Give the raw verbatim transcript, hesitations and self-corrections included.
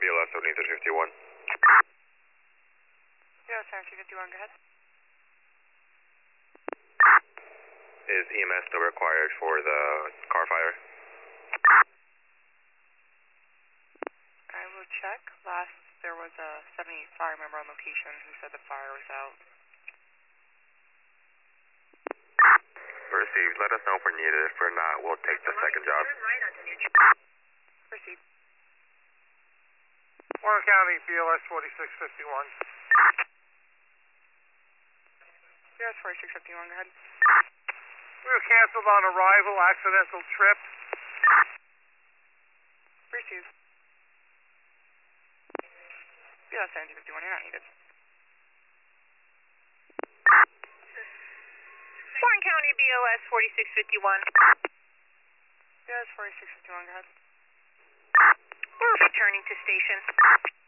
B L S seventy-three fifty-one. Yeah, seventy-three fifty-one, go ahead. Is E M S still required for the car fire? I will check. Last, there was a seventy fire member on location who said the fire was out. Received. Let us know if we're needed. If we're not, we'll take the second job. Proceed. Warren County, B L S forty-six fifty-one. B L S forty-six fifty-one, go ahead. We were canceled on arrival, accidental trip. Received. B L S seventy-two fifty-one, you're not needed. Warren County, B O S forty-six fifty-one. B L S forty-six fifty-one, go ahead. We're returning to station.